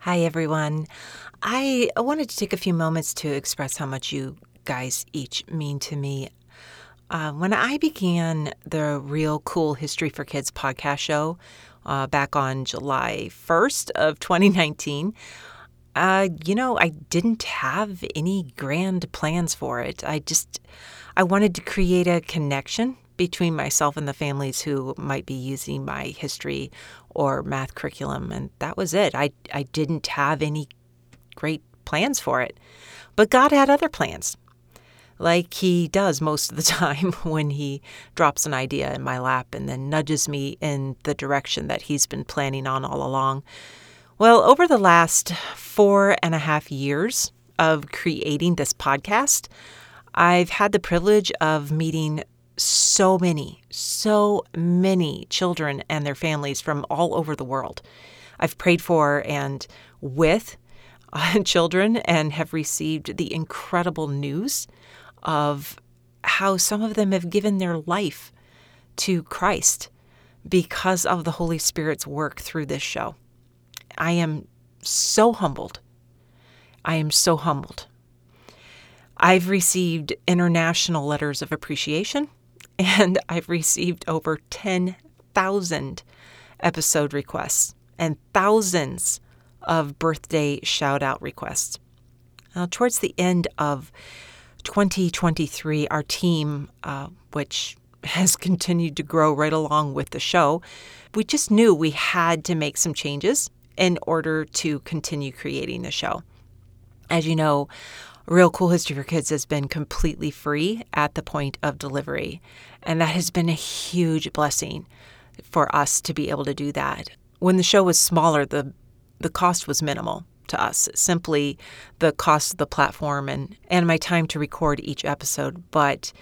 Hi, everyone. I wanted to take a few moments to express how much you guys each mean to me. When I began the Real Cool History for Kids podcast show back on July 1st of 2019, I didn't have any grand plans for it. I wanted to create a connection between myself and the families who might be using my history or math curriculum, and that was it. I didn't have any great plans for it, but God had other plans, like He does most of the time when He drops an idea in my lap and then nudges me in the direction that He's been planning on all along. Well, over the last 4.5 years of creating this podcast, I've had the privilege of meeting so many children and their families from all over the world. I've prayed for and with children and have received the incredible news of how some of them have given their life to Christ because of the Holy Spirit's work through this show. I am so humbled. I've received international letters of appreciation, and I've received over 10,000 episode requests and thousands of birthday shout-out requests. Now, towards the end of 2023, our team, which has continued to grow right along with the show, we just knew we had to make some changes in order to continue creating the show. As you know, Real Cool History for Kids has been completely free at the point of delivery, and that has been a huge blessing for us to be able to do that. When the show was smaller, the cost was minimal to us, simply the cost of the platform and my time to record each episode. But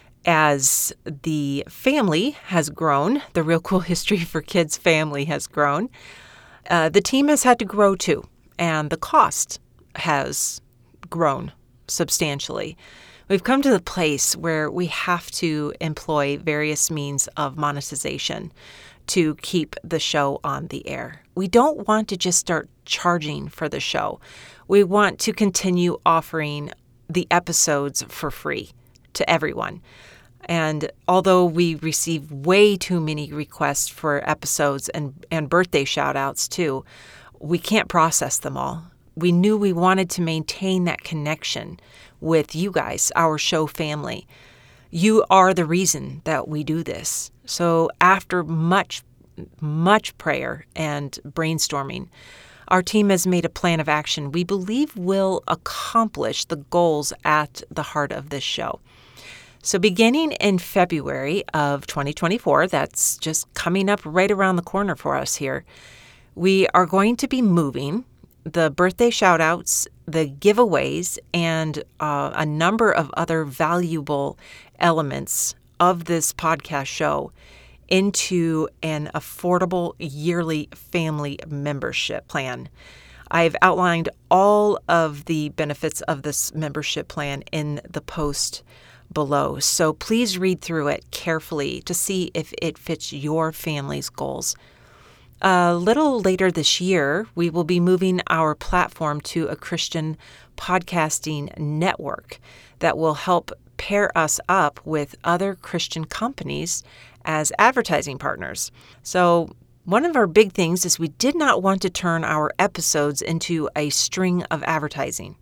as the family has grown, the Real Cool History for Kids family has grown, the team has had to grow too, and the cost has grown substantially. We've come to the place where we have to employ various means of monetization to keep the show on the air. We don't want to just start charging for the show. We want to continue offering the episodes for free to everyone. And although we receive way too many requests for episodes and birthday shout-outs too, we can't process them all. We knew we wanted to maintain that connection with you guys, our show family. You are the reason that we do this. So after much prayer and brainstorming, our team has made a plan of action we believe will accomplish the goals at the heart of this show. So beginning in February of 2024, that's just coming up right around the corner for us here, we are going to be moving the birthday shout-outs, the giveaways, and a number of other valuable elements of this podcast show into an affordable yearly family membership plan. I've outlined all of the benefits of this membership plan in the post below, so please read through it carefully to see if it fits your family's goals. A little later this year, we will be moving our platform to a Christian podcasting network that will help pair us up with other Christian companies as advertising partners. So one of our big things is we did not want to turn our episodes into a string of advertising.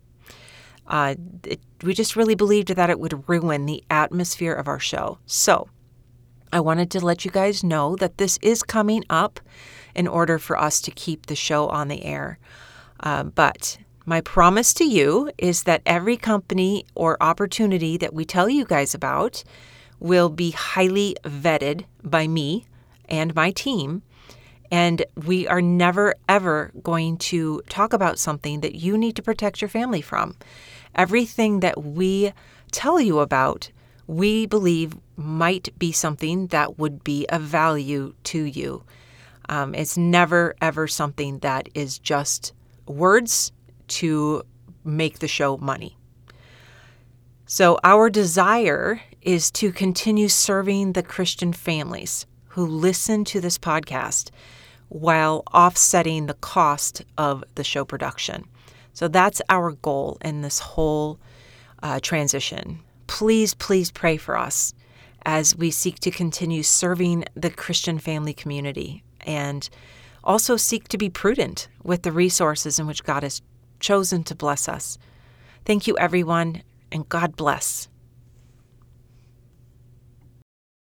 We just really believed that it would ruin the atmosphere of our show. So I wanted to let you guys know that this is coming up in order for us to keep the show on the air. But my promise to you is that every company or opportunity that we tell you guys about will be highly vetted by me and my team. And we are never, ever going to talk about something that you need to protect your family from. Everything that we tell you about, we believe might be something that would be of value to you. It's never, ever something that is just words to make the show money. So our desire is to continue serving the Christian families who listen to this podcast while offsetting the cost of the show production. So that's our goal in this whole transition. Please, please pray for us as we seek to continue serving the Christian family community and also seek to be prudent with the resources in which God has chosen to bless us. Thank you, everyone, and God bless.